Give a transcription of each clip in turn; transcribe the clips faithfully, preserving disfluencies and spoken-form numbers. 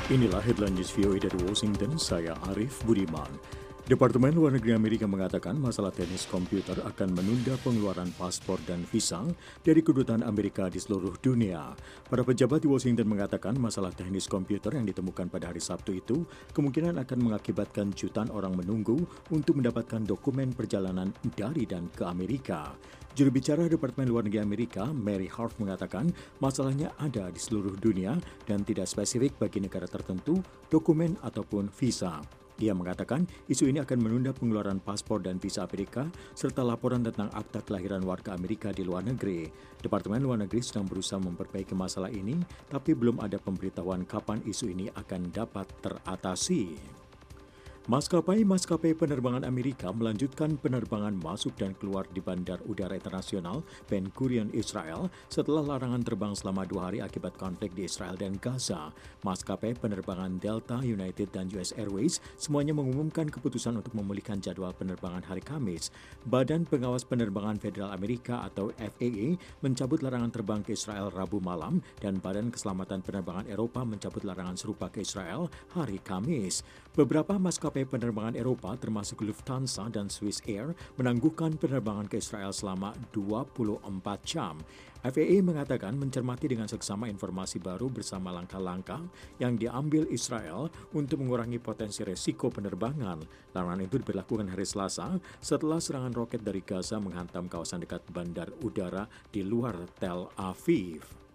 Inilah headline news V O A dari Washington, saya Arif Budiman. Departemen Luar Negeri Amerika mengatakan masalah teknis komputer akan menunda pengeluaran paspor dan visa dari kedutaan Amerika di seluruh dunia. Para pejabat di Washington mengatakan masalah teknis komputer yang ditemukan pada hari Sabtu itu kemungkinan akan mengakibatkan jutaan orang menunggu untuk mendapatkan dokumen perjalanan dari dan ke Amerika. Juru bicara Departemen Luar Negeri Amerika, Mary Harf, mengatakan masalahnya ada di seluruh dunia dan tidak spesifik bagi negara tertentu, dokumen ataupun visa. Ia mengatakan isu ini akan menunda pengeluaran paspor dan visa Amerika serta laporan tentang akta kelahiran warga Amerika di luar negeri. Departemen Luar Negeri sedang berusaha memperbaiki masalah ini, tapi belum ada pemberitahuan kapan isu ini akan dapat teratasi. Maskapai-maskapai penerbangan Amerika melanjutkan penerbangan masuk dan keluar di Bandar Udara Internasional Ben Gurion, Israel setelah larangan terbang selama dua hari akibat konflik di Israel dan Gaza. Maskapai penerbangan Delta, United, dan U S Airways semuanya mengumumkan keputusan untuk memulihkan jadwal penerbangan hari Kamis. Badan Pengawas Penerbangan Federal Amerika atau F A A mencabut larangan terbang ke Israel Rabu malam dan Badan Keselamatan Penerbangan Eropa mencabut larangan serupa ke Israel hari Kamis. Beberapa maskapai penerbangan Eropa termasuk Lufthansa dan Swiss Air menangguhkan penerbangan ke Israel selama dua puluh empat jam. F A A mengatakan mencermati dengan seksama informasi baru bersama langkah-langkah yang diambil Israel untuk mengurangi potensi resiko penerbangan. Larangan itu diberlakukan hari Selasa setelah serangan roket dari Gaza menghantam kawasan dekat bandar udara di luar Tel Aviv.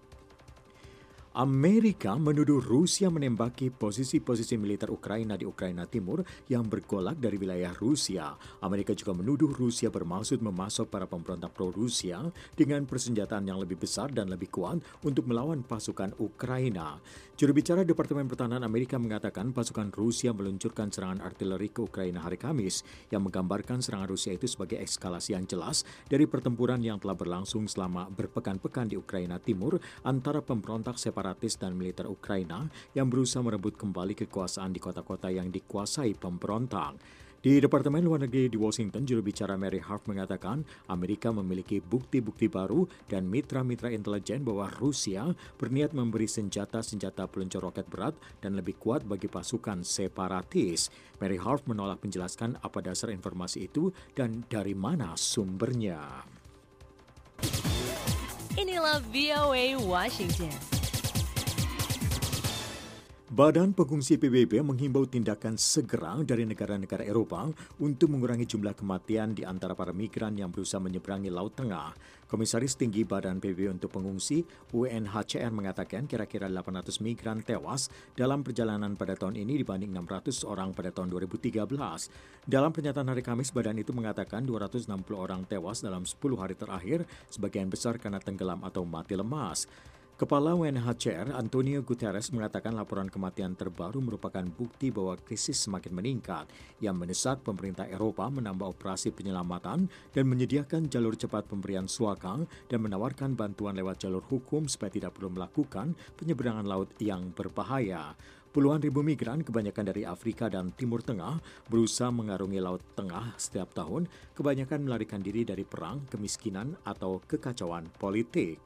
Amerika menuduh Rusia menembaki posisi-posisi militer Ukraina di Ukraina Timur yang bergolak dari wilayah Rusia. Amerika juga menuduh Rusia bermaksud memasok para pemberontak pro-Rusia dengan persenjataan yang lebih besar dan lebih kuat untuk melawan pasukan Ukraina. Juru bicara Departemen Pertahanan Amerika mengatakan pasukan Rusia meluncurkan serangan artileri ke Ukraina hari Kamis yang menggambarkan serangan Rusia itu sebagai eskalasi yang jelas dari pertempuran yang telah berlangsung selama berpekan-pekan di Ukraina Timur antara pemberontak separatis separatis dan militer Ukraina yang berusaha merebut kembali kekuasaan di kota-kota yang dikuasai pemberontak. Di Departemen Luar Negeri di Washington, juru bicara Mary Harf mengatakan Amerika memiliki bukti-bukti baru dan mitra-mitra intelijen bahwa Rusia berniat memberi senjata-senjata peluncur roket berat dan lebih kuat bagi pasukan separatis. Mary Harf menolak menjelaskan apa dasar informasi itu dan dari mana sumbernya. Inilah V O A Washington. Badan Pengungsi P B B menghimbau tindakan segera dari negara-negara Eropa untuk mengurangi jumlah kematian di antara para migran yang berusaha menyeberangi Laut Tengah. Komisaris Tinggi Badan P B B untuk Pengungsi U N H C R mengatakan kira-kira delapan ratus migran tewas dalam perjalanan pada tahun ini dibanding enam ratus orang pada tahun dua ribu tiga belas. Dalam pernyataan hari Kamis, badan itu mengatakan dua ratus enam puluh orang tewas dalam sepuluh hari terakhir, sebagian besar karena tenggelam atau mati lemas. Kepala U N H C R Antonio Guterres mengatakan laporan kematian terbaru merupakan bukti bahwa krisis semakin meningkat yang mendesak pemerintah Eropa menambah operasi penyelamatan dan menyediakan jalur cepat pemberian suaka dan menawarkan bantuan lewat jalur hukum supaya tidak perlu melakukan penyeberangan laut yang berbahaya. Puluhan ribu migran, kebanyakan dari Afrika dan Timur Tengah, berusaha mengarungi Laut Tengah setiap tahun, kebanyakan melarikan diri dari perang, kemiskinan, atau kekacauan politik.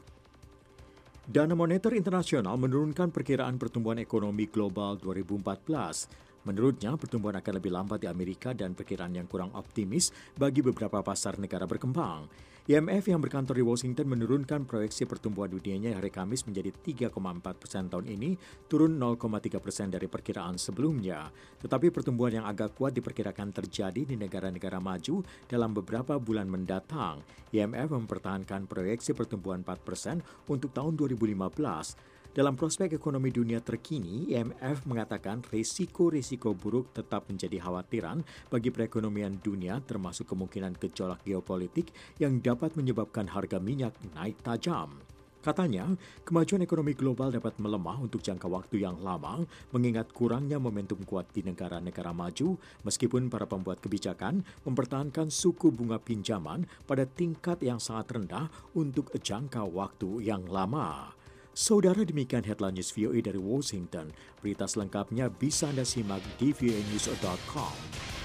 Dana Moneter Internasional menurunkan perkiraan pertumbuhan ekonomi global dua ribu empat belas. Menurutnya, pertumbuhan akan lebih lambat di Amerika dan perkiraan yang kurang optimis bagi beberapa pasar negara berkembang. I M F yang berkantor di Washington menurunkan proyeksi pertumbuhan dunianya hari Kamis menjadi tiga koma empat persen tahun ini, turun nol koma tiga persen dari perkiraan sebelumnya. Tetapi pertumbuhan yang agak kuat diperkirakan terjadi di negara-negara maju dalam beberapa bulan mendatang. I M F mempertahankan proyeksi pertumbuhan empat persen untuk tahun dua ribu lima belas. Dalam prospek ekonomi dunia terkini, I M F mengatakan risiko-risiko buruk tetap menjadi khawatiran bagi perekonomian dunia termasuk kemungkinan gejolak geopolitik yang dapat menyebabkan harga minyak naik tajam. Katanya, kemajuan ekonomi global dapat melemah untuk jangka waktu yang lama mengingat kurangnya momentum kuat di negara-negara maju meskipun para pembuat kebijakan mempertahankan suku bunga pinjaman pada tingkat yang sangat rendah untuk jangka waktu yang lama. Saudara, demikian headline news V O A dari Washington. Berita selengkapnya bisa Anda simak di v o a news dot com.